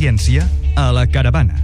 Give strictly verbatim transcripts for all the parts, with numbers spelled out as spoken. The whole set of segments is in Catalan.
ciència a la Caravana.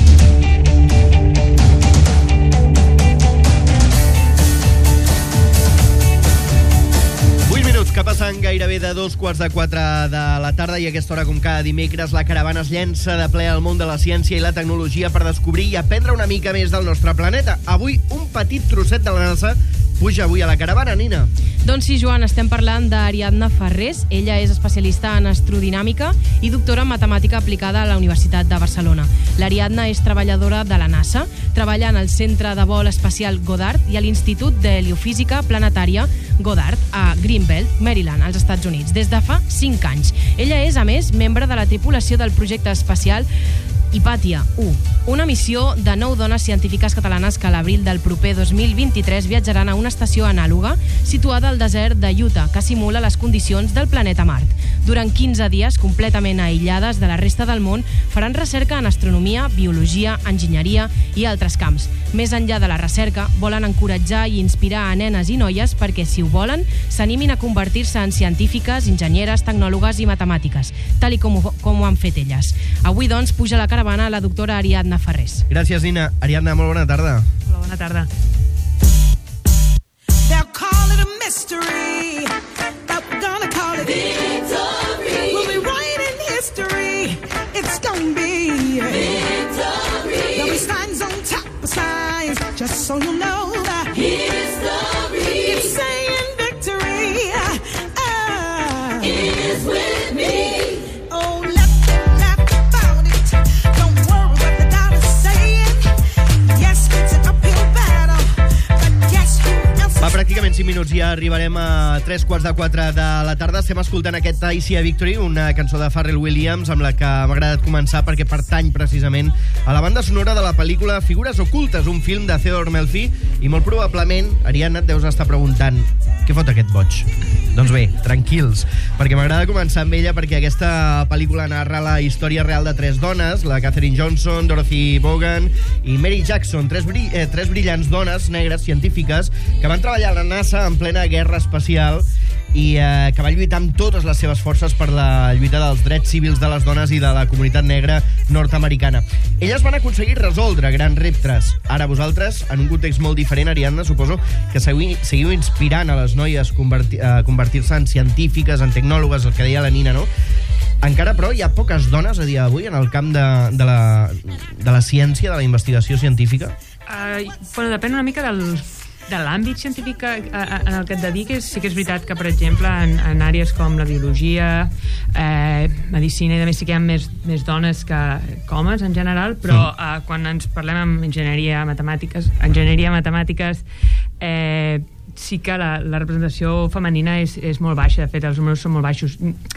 Que passen gairebé de dos quarts de quatre de la tarda i a aquesta hora, com cada dimecres, la Caravana es llença de ple al món de la ciència i la tecnologia per descobrir i aprendre una mica més del nostre planeta. Avui, un petit trosset de la NASA puja avui a la Caravana, Nina. Doncs sí, Joan, estem parlant d'Ariadna Farrés. Ella és especialista en astrodinàmica i doctora en matemàtica aplicada a la Universitat de Barcelona. L'Ariadna és treballadora de la NASA, treballa en el Centre de Vol Espacial Goddard i a l'Institut d'Heliofísica Planetària Goddard a Greenbelt, Maryland, als Estats Units, des de fa cinc anys. Ella és, a més, membre de la tripulació del projecte espacial Hypatia u, una missió de nou dones científiques catalanes que a l'abril del proper dos mil vint-i-tres viatjaran a una estació anàloga situada al desert de Utah, que simula les condicions del planeta Mart. Durant quinze dies, completament aïllades de la resta del món, faran recerca en astronomia, biologia, enginyeria i altres camps. Més enllà de la recerca, volen encoratjar i inspirar a nenes i noies perquè, si ho volen, s'animin a convertir-se en científiques, enginyeres, tecnòlogues i matemàtiques, tal i com ho, com ho han fet elles. Avui, doncs, puja a la Caravana la doctora Ariadna Farrés. Gràcies, Nina. Ariadna, molt bona tarda. Hola, bona tarda. They'll call it a mystery, but we're gonna call it victory. We'll be writing history. It's gonna be victory. There'll be signs on top of signs, just so you know that history is saying victory uh, is with me. Oh, let them laugh about it. Don't worry what the doctor's saying. Yes, it's an uphill battle, but guess who else? Va, pràcticament cinc minuts i ja arribarem a tres quarts de quatre de la tarda. Estem escoltant aquest I See a Victory, una cançó de Pharrell Williams amb la que m'ha agradat començar perquè pertany precisament a la banda sonora de la pel·lícula Figures Ocultes, un film de Theodore Melfi, i molt probablement, Ariadna, et deus estar preguntant què fot aquest boig? Doncs bé, tranquils, perquè m'agrada començar amb ella perquè aquesta pel·lícula narra la història real de tres dones, la Katherine Johnson, Dorothy Vaughan i Mary Jackson, tres, bri eh, tres brillants dones negres científiques que van treballar a la NASA en plena guerra espacial i eh, que va lluitar amb totes les seves forces per la lluita dels drets civils de les dones i de la comunitat negra nord-americana. Elles van aconseguir resoldre grans reptes. Ara vosaltres, en un context molt diferent, Ariadna, suposo que seguiu, seguiu inspirant a les noies converti, a convertir-se en científiques, en tecnòlogues, el que deia la Nina, no? Encara, però, hi ha poques dones a dia d'avui en el camp de, de, la, de la ciència, de la investigació científica? Uh, bueno, depèn una mica del... de l'àmbit científic en el que et dediques. Sí que és veritat que, per exemple, en, en àrees com la biologia, eh, medicina i també sí que hi ha més, més dones que, que homes en general, però mm. eh, quan ens parlem amb enginyeria, matemàtiques, enginyeria, matemàtiques, eh, sí que la, la representació femenina és, és molt baixa. De fet, els números són molt baixos.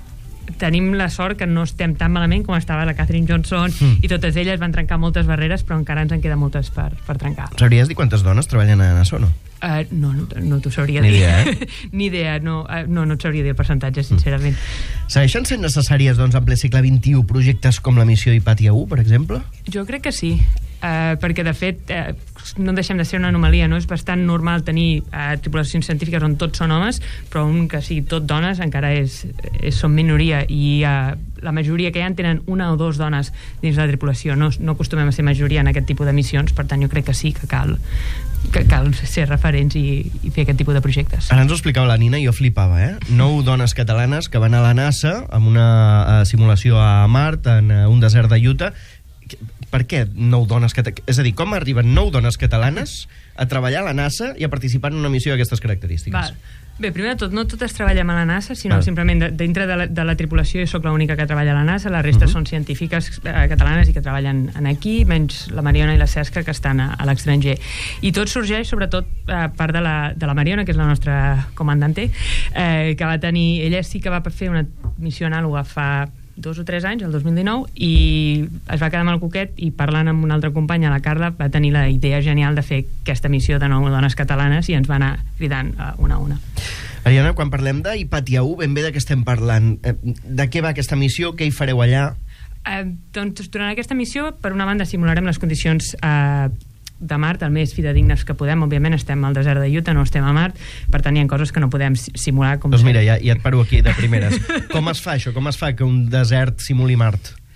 Tenim la sort que no estem tan malament com estava la Katherine Johnson mm. i totes elles van trencar moltes barreres, però encara ens en queden moltes per, per trencar. Sabries dir quantes dones treballen a NASA o no? Uh, no, no, no t'ho sabria Ni dir. idea, eh? Ni idea, no, uh, no, no et sabria dir el percentatge, sincerament. Mm. Segueixen sent necessàries, doncs, en ple segle vint-i-u, projectes com la missió Hypatia u, per exemple? Jo crec que sí, uh, perquè, de fet, uh, no deixem de ser una anomalia, no? És bastant normal tenir uh, tripulacions científiques on tots són homes, però un que sigui tot dones encara és, és són minoria, i uh, la majoria que hi ha tenen una o dos dones dins la tripulació. No, no acostumem a ser majoria en aquest tipus de missions, per tant, jo crec que sí que cal que cal ser referents i, i fer aquest tipus de projectes. Ara ens ho explicava la Nina i jo flipava, eh? Nou dones catalanes que van a la NASA amb una uh, simulació a Mart, en uh, un desert de Utah. Per què nou dones catalanes? És a dir, com arriben nou dones catalanes a treballar a la NASA i a participar en una missió d'aquestes característiques? Val. Bé, primer de tot, no totes treballem a la NASA, sinó Val. simplement de, dintre de la, de la tripulació jo sóc l'única que treballa a la NASA, la resta uh-huh. són científiques eh, catalanes i que treballen en aquí, menys la Mariona i la Cesca, que estan a, a l'estranger. I tot sorgeix, sobretot, a eh, part de la, de la Mariona, que és la nostra comandante, eh, que va tenir... Ella sí que va fer una missió anàloga fa dos o tres anys, el dos mil dinou, i es va quedar amb el coquet, i parlant amb una altra companya, la Carla, va tenir la idea genial de fer aquesta missió de nou dones catalanes i ens va anar cridant uh, una a una. Ariadna, quan parlem de Hypatia u, ben bé de què estem parlant? De què va aquesta missió? Què hi fareu allà? Eh, doncs durant aquesta missió, per una banda, simularem les condicions eh, de Mart el més fidedignes que podem. Òbviament estem al desert de Utah, no estem a Mart, per tant hi ha coses que no podem simular. Com doncs mira, ja, ja et paro aquí de primeres. Com es fa això? Com es fa que un desert simuli Mart?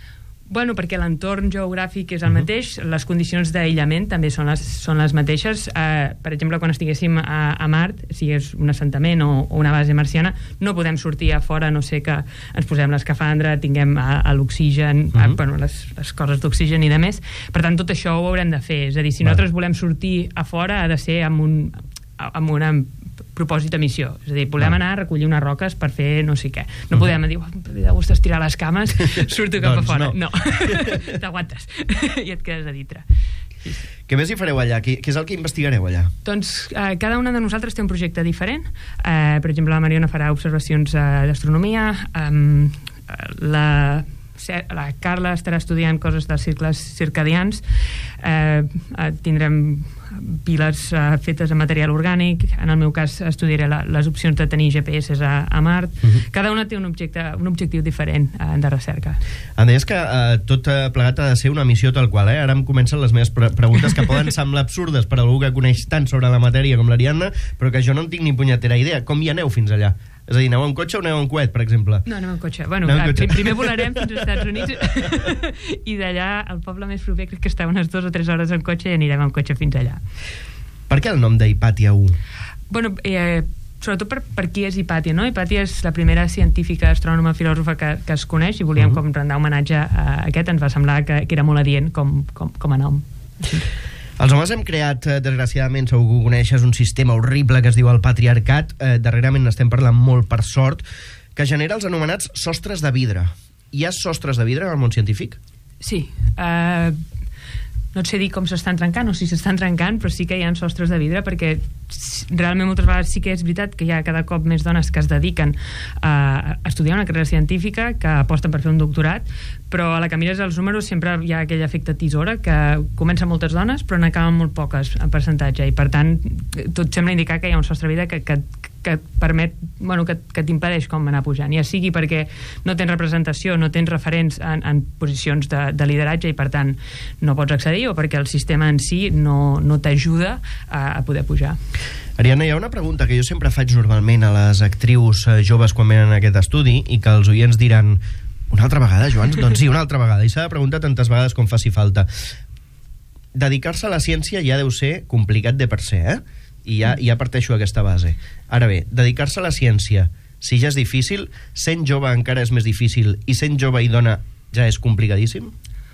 Bueno, perquè l'entorn geogràfic és el mateix, les condicions d'aïllament també són les, són les mateixes. Eh, per exemple, quan estiguéssim a, a Mart, si és un assentament o, o una base marciana, no podem sortir a fora, no sé que ens posem l'escafandra, tinguem a, a l'oxigen, uh -huh. a, bueno, les, les coses d'oxigen i de més. Per tant, tot això ho haurem de fer. És a dir, si nosaltres volem sortir a fora, ha de ser amb un... amb una propòsit de missió, és a dir, volem anar a recollir unes roques per fer no sé què, no podem dir, oh, em de gust estirar les cames, surto cap a fora, no, no. T'aguantes i et quedes a dintre. Sí, sí. Què més hi fareu allà? Què, què és el que investigareu allà? Doncs eh, cada una de nosaltres té un projecte diferent. Eh, per exemple, la Mariona farà observacions eh, d'astronomia, eh, la la Carla estarà estudiant coses dels cicles circadians, eh, tindrem piles eh, fetes en material orgànic, en el meu cas estudiaré la, les opcions de tenir G P S a, a Mart. Uh-huh. Cada una té un, objecte, un objectiu diferent eh, de recerca. Em deies que eh, tot plegat ha de ser una missió tal qual, eh? Ara em comencen les meves pre preguntes que poden semblar absurdes per a algú que coneix tant sobre la matèria com l'Ariadna, però que jo no en tinc ni punyetera idea. Com hi aneu fins allà? És a dir, aneu en cotxe o aneu en coet, per exemple? No, anem en cotxe. Bueno, clar, cotxe. Primer volarem fins als Estats Units i d'allà, el poble més proper, crec que està unes dues o tres hores en cotxe i anirem en cotxe fins allà. Per què el nom d'Hypatia u? Bueno, eh, sobretot per, per qui és Hypatia, no? Hypatia és la primera científica, astrònoma, filòsofa que, que es coneix i volíem uh-huh. com rendar homenatge a aquest. Ens va semblar que, que era molt adient com, com, com a nom. Sí. Els homes hem creat, desgraciadament, segur que ho coneixes, un sistema horrible que es diu el patriarcat. Eh, darrerament n'estem parlant molt, per sort, que genera els anomenats sostres de vidre. Hi ha sostres de vidre en el món científic? Sí. Uh, no et sé dir com s'estan trencant o si s'estan trencant, però sí que hi ha sostres de vidre, perquè realment moltes vegades sí que és veritat que hi ha cada cop més dones que es dediquen a estudiar una carrera científica, que aposten per fer un doctorat, però a la que mires els números sempre hi ha aquell efecte tisora, que comencen moltes dones però n'acaben molt poques en percentatge, i per tant tot sembla indicar que hi ha un sostre de vidre que, que, que et permet, bueno, que, que t'impedeix com anar pujant, ja sigui perquè no tens representació, no tens referents en, en posicions de, de lideratge i per tant no pots accedir, o perquè el sistema en si no, no t'ajuda a, a poder pujar. Ariadna, hi ha una pregunta que jo sempre faig normalment a les actrius joves quan venen a aquest estudi i que els oients diran: una altra vegada, Joan? Doncs sí, una altra vegada, i s'ha de preguntar tantes vegades com faci falta. Dedicar-se a la ciència ja deu ser complicat de per se, eh? I ja, ja parteixo aquesta base. Ara bé, dedicar-se a la ciència, si ja és difícil, sent jove encara és més difícil, i sent jove i dona ja és complicadíssim?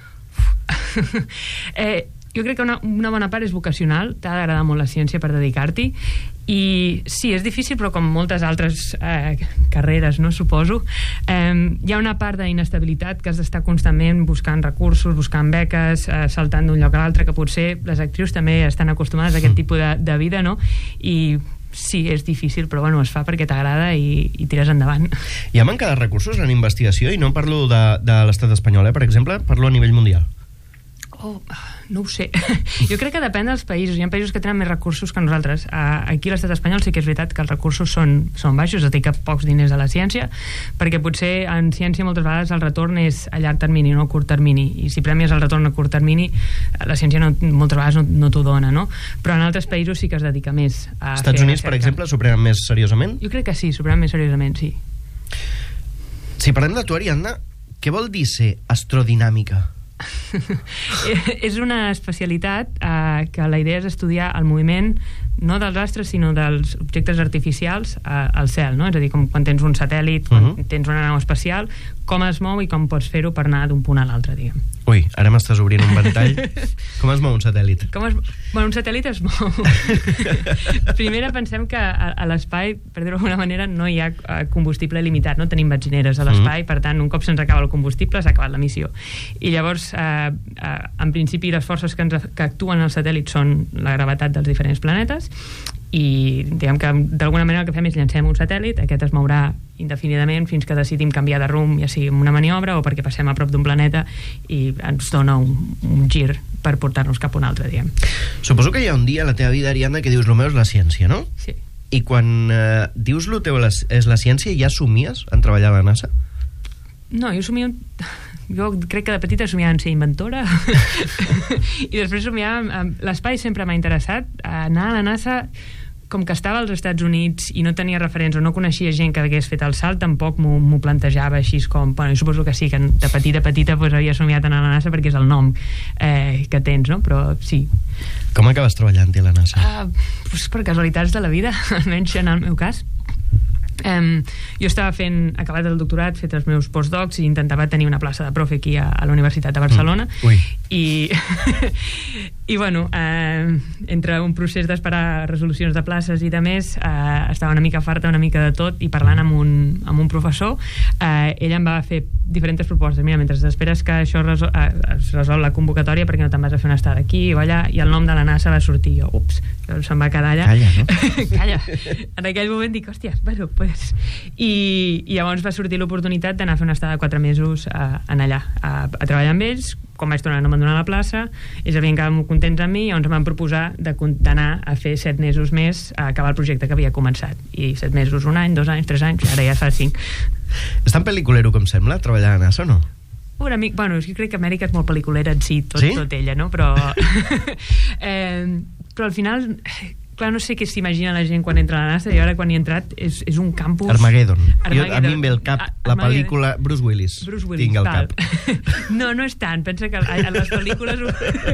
eh, jo crec que una, una bona part és vocacional, t'ha d'agradar molt la ciència per dedicar-t'hi, i sí, és difícil, però com moltes altres eh, carreres, no, suposo, eh, hi ha una part d'inestabilitat que has d'estar constantment buscant recursos, buscant beques, eh, saltant d'un lloc a l'altre, que potser les actrius també estan acostumades a aquest tipus de, de vida, no? I sí, és difícil, però bueno, es fa perquè t'agrada i, i tires endavant. Hi ha manca de recursos en investigació, i no parlo de, de l'estat espanyol, eh, per exemple, parlo a nivell mundial. Oh, no ho sé. Jo crec que depèn dels països. Hi ha països que tenen més recursos que nosaltres. Aquí a l'estat espanyol sí que és veritat que els recursos són, són baixos, es dedica pocs diners a la ciència, perquè potser en ciència moltes vegades el retorn és a llarg termini, no a curt termini, i si premies el retorn a curt termini, la ciència no, moltes vegades no, no t'ho dona, no? Però en altres països sí que es dedica més a Estats fer Units, per exemple, s'ho prenen més seriosament? Jo crec que sí, s'ho prenen més seriosament, sí. Si parlem de tu, Ariadna, què vol dir ser astrodinàmica? És una especialitat eh, que la idea és estudiar el moviment no dels astres sinó dels objectes artificials eh, al cel, no? És a dir, com quan tens un satèl·lit, quan uh -huh. tens una nau espacial, com es mou i com pots fer-ho per anar d'un punt a l'altre, diguem. Ui, ara m'estàs obrint un ventall. Com es mou un satèl·lit? Com es... Bueno, un satèl·lit es mou. Primera pensem que a, a l'espai, per dir-ho d'alguna manera, no hi ha combustible limitat, no tenim benzineres a l'espai, uh -huh. per tant, un cop se'ns acaba el combustible, s'ha acabat la missió. I llavors, eh, eh, en principi, les forces que, ens, que actuen als satèl·lits són la gravetat dels diferents planetes, i diguem que d'alguna manera el que fem és llancem un satèl·lit, aquest es mourà indefinidament fins que decidim canviar de rumb, ja sigui amb una maniobra o perquè passem a prop d'un planeta i ens dona un, un gir per portar-nos cap a un altre, diguem. Suposo que hi ha un dia a la teva vida, Ariadna, que dius lo meu és la ciència, no? Sí. I quan eh, dius lo teu és la ciència, ja somies en treballar a la NASA? No, jo somio... Jo crec que de petita somiava en ser inventora i després somiava... L'espai sempre m'ha interessat. Anar a la NASA com que estava als Estats Units i no tenia referents o no coneixia gent que hagués fet el salt, tampoc m'ho plantejava així com, bueno, suposo que sí, que de petita petita pues, havia somiat en la NASA perquè és el nom eh, que tens, no? Però sí. Com acabes treballant-hi a la NASA? Uh, pues per casualitats de la vida, almenys en el meu cas. Um, jo estava fent, acabat el doctorat, fet els meus postdocs i intentava tenir una plaça de profe aquí a, a la Universitat de Barcelona. Mm. i i bueno uh, entre un procés d'esperar resolucions de places i de més, uh, estava una mica farta una mica de tot i parlant amb un, amb un professor, uh, ell em va fer diferents propostes. Mira, mentre esperes que això resol, uh, es resol la convocatòria, perquè no te'n vas a fer una estada aquí o allà, i el nom de la NASA va sortir. Jo, ups, se'm va quedar allà. Calla, no? Calla. En aquell moment dic, hòstia, bueno, pues... I, i llavors va sortir l'oportunitat d'anar a fer una estada de quatre mesos a, a allà, a, a treballar amb ells. Quan vaig tornar no m'han donat la plaça, ells havien quedat molt contents amb mi i llavors em van proposar d'anar a fer set mesos més a acabar el projecte que havia començat. I set mesos, un any, dos anys, tres anys, ara ja fa cinc. És tan pel·liculero com sembla, treballar a NASA o no? Una mica, bueno, jo crec que Amèrica és molt pel·liculera en si, tot, sí? tot ella, no? Però, eh, però al final... Clar, no sé què s'imagina la gent quan entra a la NASA, i ara quan hi he entrat és, és un campus... Armageddon. Armageddon. Jo, a mi em ve el cap a, la pel·lícula Bruce Willis. Bruce Willis, tinc el val. cap. No, no és tant. Pensa que a, a les pel·lícules...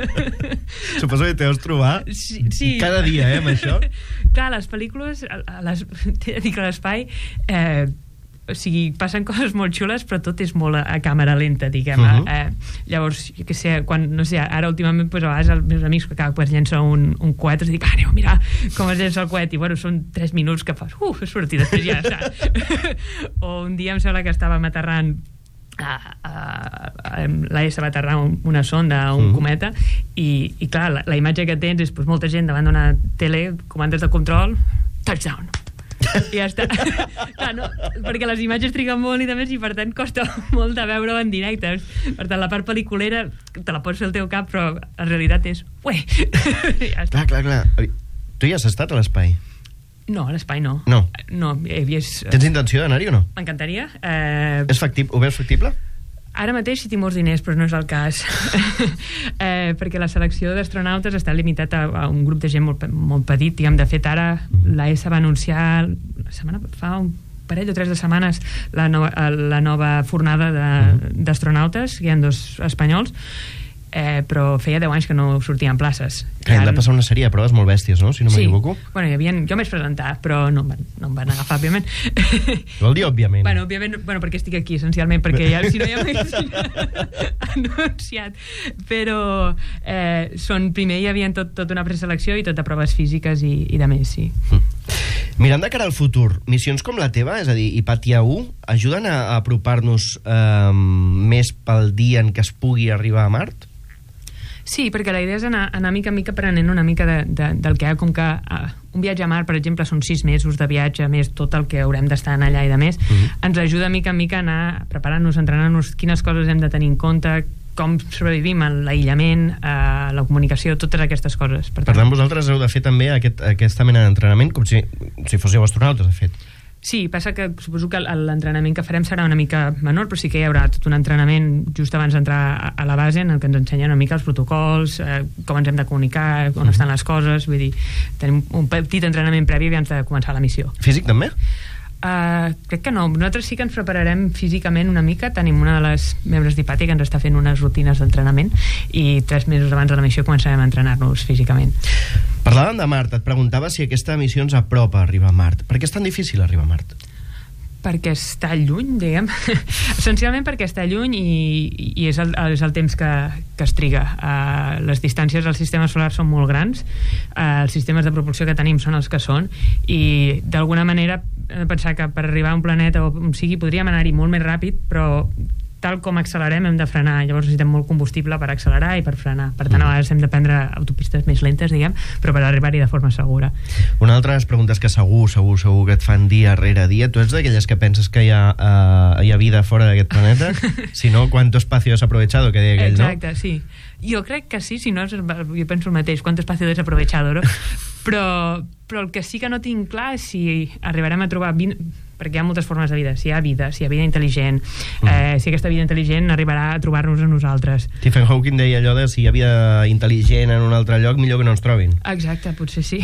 Suposo que t'has trobar sí, sí. cada dia, eh, amb això. Clar, les pel·lícules, a les, dic a l'espai... Eh, o sigui, passen coses molt xules, però tot és molt a, a càmera lenta, diguem. Uh -huh. eh, llavors, jo què sé, quan, no sé, ara últimament, pues, a vegades els meus amics que cada pues, llença un, un coet, els dic, ah, aneu a mirar com es llença el coet, i bueno, són tres minuts que fas, uf, surt i després ja està. O un dia em sembla que estàvem aterrant a, a, a, l'A E S va aterrar un, una sonda, un mm. cometa, i, i clar, la, la imatge que tens és pues, molta gent davant d'una tele, comandes de control, touchdown, i ja està. Clar, no, perquè les imatges triguen molt i de més, i per tant costa molt de veure-ho en directe. Per tant, la part pel·liculera te la pots fer al teu cap, però en realitat és ué. Ja està. Clar, clar, clar. Tu ja has estat a l'espai? No, a l'espai no. No? No, és... Tens intenció d'anar-hi o no? M'encantaria. Eh... És factible? Ho veus factible? Ara mateix sí tinc molts diners, però no és el cas. eh, perquè la selecció d'astronautes està limitat a, a un grup de gent molt, molt petit. Diguem, de fet, ara l'A E S va anunciar la setmana, fa un parell o tres de setmanes la nova, la nova fornada d'astronautes, hi ha dos espanyols, eh, però feia deu anys que no sortien places. Que hem de passar una sèrie de proves molt bèsties, no? Si no m'equivoco. Sí, bueno, hi havia, jo m'he presentat, però no em van, no em van agafar, òbviament. Vol dir òbviament? Bueno, òbviament, bueno, perquè estic aquí, essencialment, perquè ja, si no ja m'haguessin anunciat. Però eh, són, primer hi havia tot, tot una preselecció i tot de proves físiques i, i de més, sí. Mirant de cara al futur, missions com la teva, és a dir, Hipàtia u, ajuden a, a apropar-nos eh, més pel dia en què es pugui arribar a Mart? Sí, perquè la idea és anar, anar mica en mica aprenent una mica de, de, del que hi ha, com que uh, un viatge a Mart, per exemple, són sis mesos de viatge, més tot el que haurem d'estar allà i de més, uh-huh. ens ajuda mica en mica a anar preparant-nos, entrenant-nos, quines coses hem de tenir en compte, com sobrevivim a l'aïllament, a la comunicació, totes aquestes coses. Per tant, per tant vosaltres heu de fer també aquest, aquesta mena d'entrenament com si, si fóssiu astronautes, de fet. Sí, passa que suposo que l'entrenament que farem serà una mica menor, però sí que hi haurà tot un entrenament just abans d'entrar a la base en el que ens ensenya una mica els protocols, eh, com ens hem de comunicar, on uh-huh. estan les coses, vull dir, tenim un petit entrenament previ abans de començar la missió. Físic també? Uh, crec que no, nosaltres sí que ens prepararem físicament una mica, tenim una de les membres d'Hipàtia que ens està fent unes rutines d'entrenament i tres mesos abans de la missió començarem a entrenar-nos físicament. Parlàvem de Mart, et preguntava si aquesta missió ens apropa a arribar a Mart. Per què és tan difícil arribar a Mart? Perquè està lluny, diguem. Essencialment perquè està lluny i, i és, el, és el temps que, que es triga. Uh, les distàncies al sistema solar són molt grans, uh, els sistemes de propulsió que tenim són els que són, i d'alguna manera he de pensar que per arribar a un planeta o on sigui podríem anar-hi molt més ràpid, però tal com accelerem hem de frenar, llavors necessitem molt combustible per accelerar i per frenar, per tant a vegades hem de prendre autopistes més lentes, diguem, però per arribar-hi de forma segura. Una altra de les preguntes que segur, segur, segur que et fan dia rere dia, tu ets d'aquelles que penses que hi ha, uh, hi ha vida fora d'aquest planeta? Si no, ¿cuánto espacio has aprovechado? Que deia aquell, exacte, no? Sí. Jo crec que sí, si no, jo penso el mateix, ¿cuánto espacio desaprovechado, no? Però, però el que sí que no tinc clar és si arribarem a trobar perquè hi ha moltes formes de vida. Si hi ha vida, si hi ha vida intel·ligent, eh, si aquesta vida intel·ligent arribarà a trobar-nos a nosaltres. Stephen Hawking deia allò de si hi ha vida intel·ligent en un altre lloc, millor que no ens trobin. Exacte, potser sí.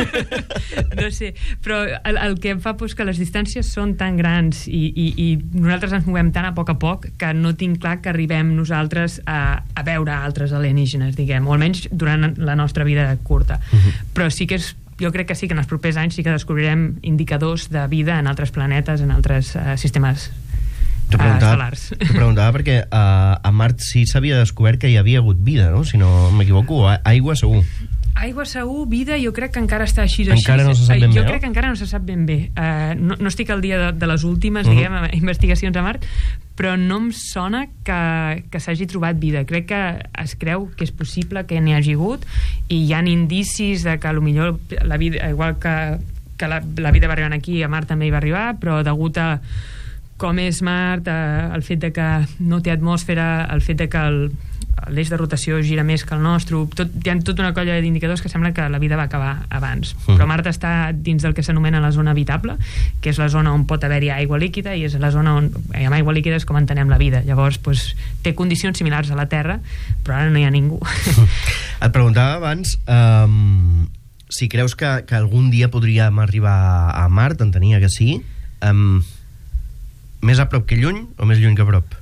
No sé, però el, el que em fa pues, que les distàncies són tan grans i, i, i nosaltres ens movem tan a poc a poc que no tinc clar que arribem nosaltres a, a veure altres alienígenes, diguem, o almenys durant la nostra vida curta. Uh-huh. Però sí que és jo crec que sí que en els propers anys sí que descobrirem indicadors de vida en altres planetes, en altres uh, sistemes uh, estel·lars. T'ho preguntava perquè uh, a Mart sí s'havia descobert que hi havia hagut vida, no? Si no m'equivoco, aigua segur. Aigua segur, vida, jo crec que encara està així. Encara així. no se sap ben jo bé, crec que encara no se sap ben bé. Uh, no, no estic al dia de, de les últimes, uh-huh. diguem, investigacions a Mart, però no em sona que, que s'hagi trobat vida. Crec que es creu que és possible que n'hi hagi hagut i hi ha indicis de que potser la vida, igual que, que la, la vida va arribar aquí, a Mart també hi va arribar, però degut a com és Mart, eh, el fet de que no té atmosfera, el fet de que el, l'eix de rotació gira més que el nostre, tot, hi ha tota una colla d'indicadors que sembla que la vida va acabar abans. Mm. Però Mart està dins del que s'anomena la zona habitable, que és la zona on pot haver-hi aigua líquida, i és la zona on hi ha aigua líquida és com entenem la vida. Llavors, pues, té condicions similars a la Terra, però ara no hi ha ningú. Et preguntava abans um, si creus que, que algun dia podríem arribar a Mart, entenia que sí. Um, més a prop que lluny o més lluny que a prop?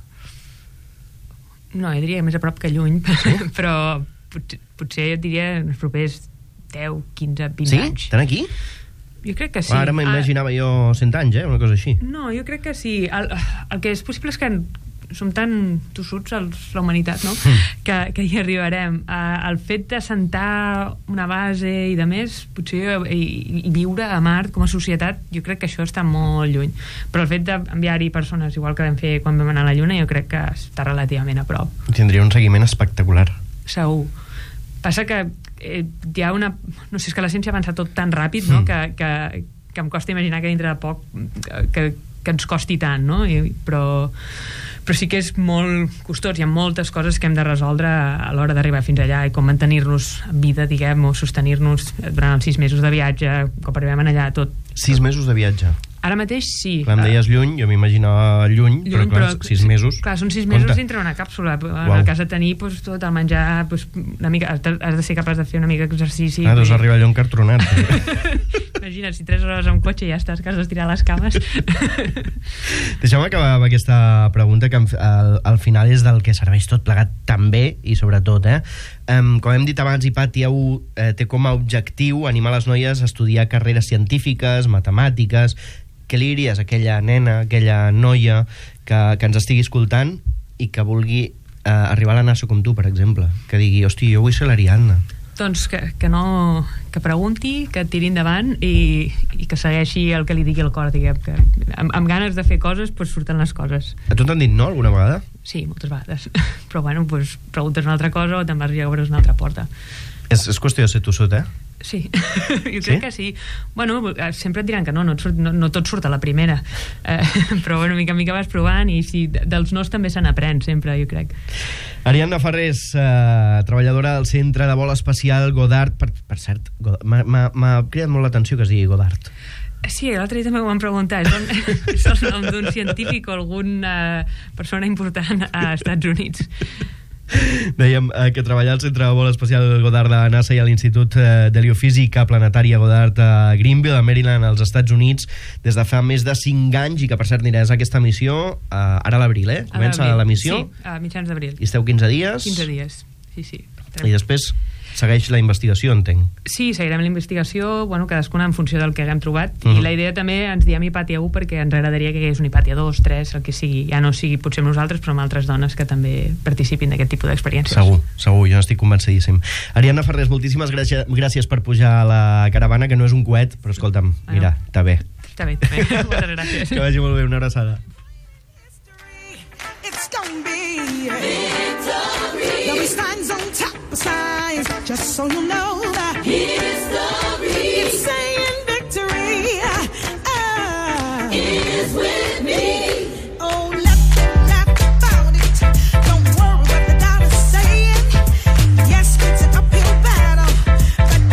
No, jo diria més a prop que lluny, sí? Però potser, potser jo diria en els propers deu, quinze, vint sí? anys. Sí? Estan aquí? Jo crec que sí. Ara m'imaginava jo cent anys, eh? Una cosa així. No, jo crec que sí. El, el que és possible és que som tan tossuts, els, la humanitat, no? Mm. Que, que hi arribarem. Uh, el fet de sentar una base i de més, potser i, i viure a Mart com a societat, jo crec que això està molt lluny. Però el fet d'enviar-hi persones, igual que vam fer quan vam anar a la Lluna, jo crec que està relativament a prop. Tindria un seguiment espectacular. Segur. Passa que eh, hi ha una... No sé, és que la ciència avança tot tan ràpid, no? Mm. Que, que, que em costa imaginar que dintre de poc que, que ens costi tant, no? I, però... però sí que és molt costós, hi ha moltes coses que hem de resoldre a l'hora d'arribar fins allà i com mantenir-nos en vida, diguem, o sostenir-nos durant els sis mesos de viatge, com arribem allà tot. Sis mesos de viatge? Ara mateix sí. Clar, em deies lluny, jo m'imaginava lluny, lluny, però clar, però, sis mesos... Clar, són sis mesos dintre una càpsula. En wow. el cas de tenir pues, tot el menjar, pues, una mica, has de ser capaç de fer una mica d'exercici. Ah, deus arribar allò encartronat. Imagina't, si tres hores amb cotxe ja estàs, que has d'estirar les cames. Deixa'm acabar amb aquesta pregunta que al, al final és del que serveix tot plegat també, i sobretot, eh? Um, com hem dit abans, Hipàtia eh, té com a objectiu animar les noies a estudiar carreres científiques, matemàtiques. Què li diries a aquella nena, aquella noia que, que ens estigui escoltant i que vulgui eh, arribar a la NASA com tu, per exemple? Que digui, hosti, jo vull ser l'Ariadna. Doncs que, que no... que pregunti, que tiri endavant i, i que segueixi el que li digui el cor, diguem, que amb, amb ganes de fer coses, doncs surten les coses. A tu t'han dit no alguna vegada? Sí, moltes vegades. Però bueno, doncs preguntes una altra cosa o te'n vas i obres una altra porta. És, és qüestió de ser tossut, eh? Sí, jo crec sí? que sí. Bueno, sempre et diran que no, no, surt, no, no tot surt a la primera, eh, però bueno, mica en mica vas provant i sí, dels nos també se n'aprèn sempre, jo crec. Ariadna Farrés, eh, treballadora del Centre de Vol Espacial Goddard. Per, per cert, m'ha cridat molt l'atenció que es digui Goddard. Sí, l'altre dia també ho van preguntar. És, un, és el nom d'un científic o alguna uh, persona important a Estats Units. Dèiem eh, que treballa al Centre de Vol Espacial Goddard de la NASA i a l'Institut eh, d'Heliofísica Planetària Goddard a Greenville, a Maryland, als Estats Units, des de fa més de cinc anys, i que per cert aniràs a aquesta missió eh, ara a l'abril, eh? Comença la missió? Sí, a mitjans d'abril. I esteu quinze dies? quinze dies, sí, sí. I després segueix la investigació, entenc. Sí, seguirem la investigació, bueno, cadascuna en funció del que haguem trobat, uh -huh. i la idea també ens diem Hipàtia u perquè ens agradaria que hi hagués un Hipàtia dos, tres, el que sigui, ja no sigui potser amb nosaltres, però amb altres dones que també participin d'aquest tipus d'experiències. Segur, segur, jo n'estic convencidíssim. Ariadna Farrés, moltíssimes gràcies, gràcies per pujar a la caravana, que no és un coet, però escolta'm, mira, està bé. Està bé, està bé. Moltes gràcies. Que vagi molt bé, una abraçada. It's gonna be victory. There'll be signs on top of signs, just so you know that history is saying victory uh, is with me.